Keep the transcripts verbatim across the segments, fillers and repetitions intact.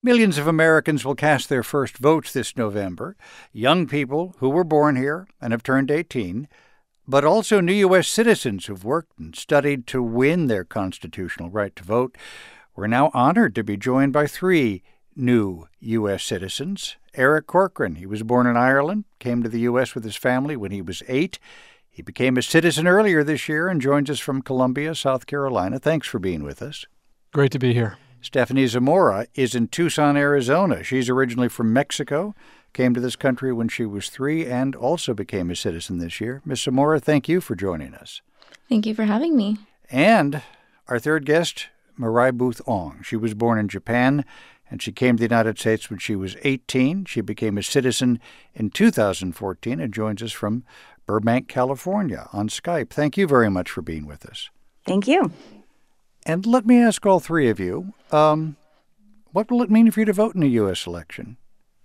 Millions of Americans will cast their first votes this November. Young people who were born here and have turned eighteen, but also new U S citizens who've worked and studied to win their constitutional right to vote. We're now honored to be joined by three new U S citizens. Eric Corcoran, he was born in Ireland, came to the U S with his family when he was eight. He became a citizen earlier this year and joins us from Columbia, South Carolina. Thanks for being with us. Great to be here. Stephanie Zamora is in Tucson, Arizona. She's originally from Mexico, came to this country when she was three, and also became a citizen this year. Miz Zamora, thank you for joining us. Thank you for having me. And our third guest, Marai Booth Ong. She was born in Japan, and she came to the United States when she was eighteen. She became a citizen in two thousand fourteen and joins us from Burbank, California on Skype. Thank you very much for being with us. Thank you. And let me ask all three of you, um, what will it mean for you to vote in a U S election?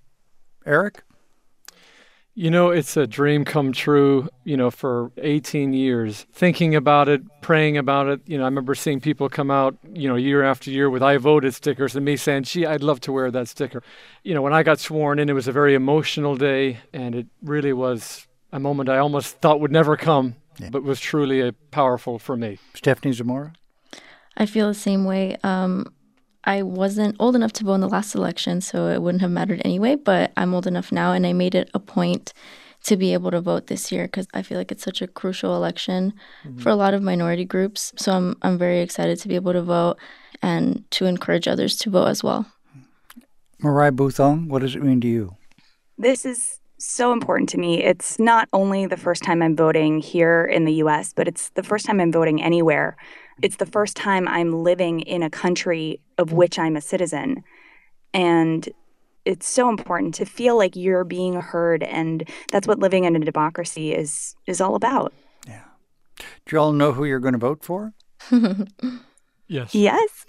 Eric? You know, it's a dream come true, you know, for eighteen years. Thinking about it, praying about it. You know, I remember seeing people come out, you know, year after year with I voted stickers and me saying, gee, I'd love to wear that sticker. You know, when I got sworn in, it was a very emotional day, and it really was a moment I almost thought would never come, yeah. but was truly a powerful for me. Stephanie Zamora? I feel the same way. Um, I wasn't old enough to vote in the last election, so it wouldn't have mattered anyway, but I'm old enough now, and I made it a point to be able to vote this year because I feel like it's such a crucial election mm-hmm. for a lot of minority groups. So I'm I'm very excited to be able to vote and to encourage others to vote as well. Marai Booth Ong, what does it mean to you? This is so important to me. It's not only the first time I'm voting here in the U S, but it's the first time I'm voting anywhere. It's the first time I'm living in a country of which I'm a citizen. And it's so important to feel like you're being heard, and that's what living in a democracy is is all about. Yeah. Do you all know who you're going to vote for? Yes. Yes.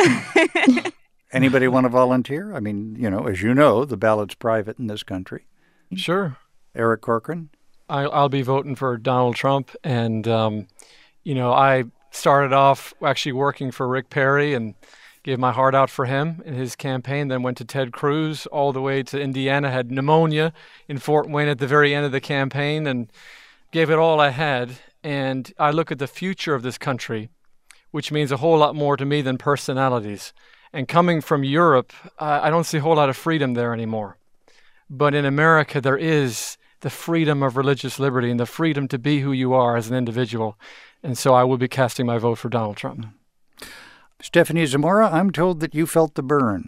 Anybody want to volunteer? I mean, you know, as you know, the ballot's private in this country. Sure. Eric Corcoran? I, I'll be voting for Donald Trump. And, um, you know, I started off actually working for Rick Perry and gave my heart out for him in his campaign, then went to Ted Cruz all the way to Indiana, had pneumonia in Fort Wayne at the very end of the campaign, and gave it all I had. And I look at the future of this country, which means a whole lot more to me than personalities. And coming from Europe, uh, I don't see a whole lot of freedom there anymore. But in America, there is the freedom of religious liberty and the freedom to be who you are as an individual. And so I will be casting my vote for Donald Trump. Stephanie Zamora, I'm told that you felt the burn.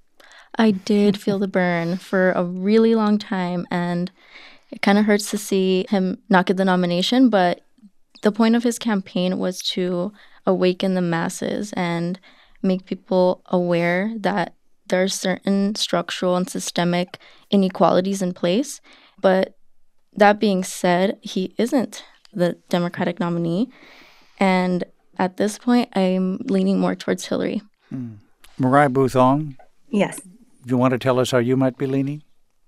I did feel the burn for a really long time, and it kind of hurts to see him not get the nomination, but the point of his campaign was to awaken the masses and make people aware that there are certain structural and systemic inequalities in place. But that being said, he isn't the Democratic nominee. And at this point, I'm leaning more towards Hillary. Hmm. Marai Booth Ong? Yes. Do you want to tell us how you might be leaning?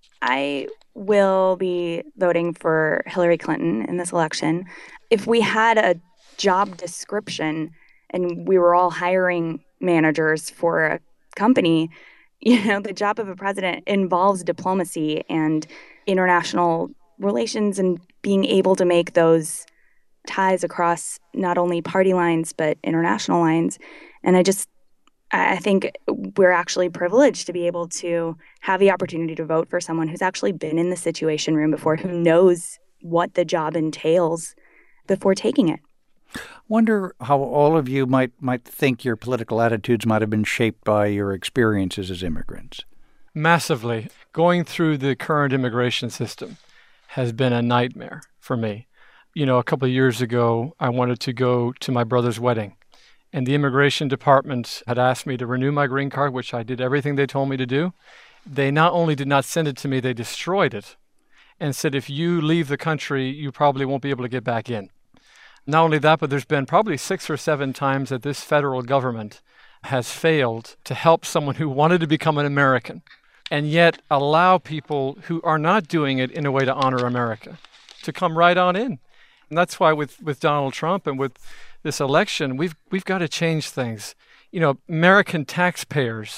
I will be voting for Hillary Clinton in this election. If we had a job description and we were all hiring managers for a company, you know, the job of a president involves diplomacy and international relations and being able to make those ties across not only party lines, but international lines. And I just, I think we're actually privileged to be able to have the opportunity to vote for someone who's actually been in the Situation Room before, who knows what the job entails before taking it. Wonder how all of you might might think your political attitudes might have been shaped by your experiences as immigrants. Massively. Going through the current immigration system has been a nightmare for me. You know, a couple of years ago, I wanted to go to my brother's wedding, and the immigration department had asked me to renew my green card, which I did everything they told me to do. They not only did not send it to me, they destroyed it and said, if you leave the country, you probably won't be able to get back in. Not only that, but there's been probably six or seven times that this federal government has failed to help someone who wanted to become an American and yet allow people who are not doing it in a way to honor America to come right on in. And that's why with, with Donald Trump and with this election, we've we've got to change things. You know, American taxpayers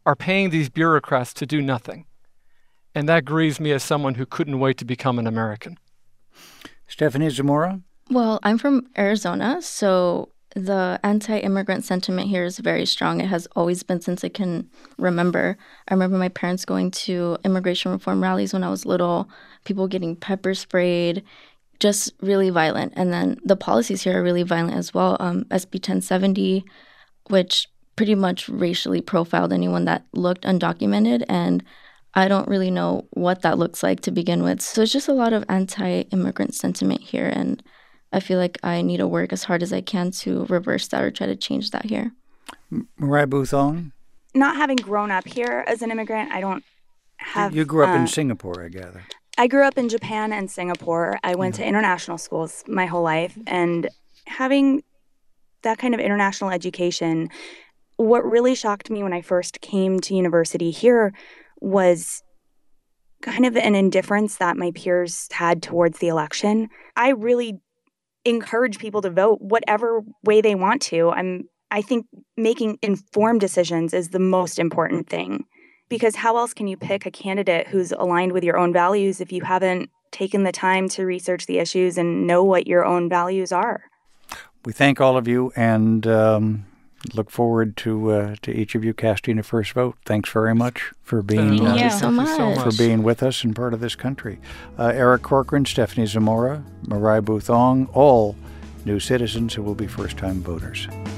are paying these bureaucrats to do nothing. And that grieves me as someone who couldn't wait to become an American. Stephanie Zamora? Well, I'm from Arizona, so the anti-immigrant sentiment here is very strong. It has always been since I can remember. I remember my parents going to immigration reform rallies when I was little, people getting pepper sprayed, just really violent. And then the policies here are really violent as well. Um, S B ten seventy, which pretty much racially profiled anyone that looked undocumented, and I don't really know what that looks like to begin with. So it's just a lot of anti-immigrant sentiment here, and I feel like I need to work as hard as I can to reverse that or try to change that here. Mariah Booth-Ong? Not having grown up here as an immigrant, I don't have... You grew up uh, in Singapore, I gather. I grew up in Japan and Singapore. I went yeah. to international schools my whole life, and having that kind of international education, what really shocked me when I first came to university here was kind of an indifference that my peers had towards the election. I really encourage people to vote whatever way they want to. I'm I think making informed decisions is the most important thing, because how else can you pick a candidate who's aligned with your own values if you haven't taken the time to research the issues and know what your own values are? We thank all of you and um, look forward to uh, to each of you casting a first vote. Thanks very much for being Thank uh, you so much. for being with us and part of this country. Uh, Eric Corcoran, Stephanie Zamora, Mariah Booth-Ong, all new citizens who will be first-time voters.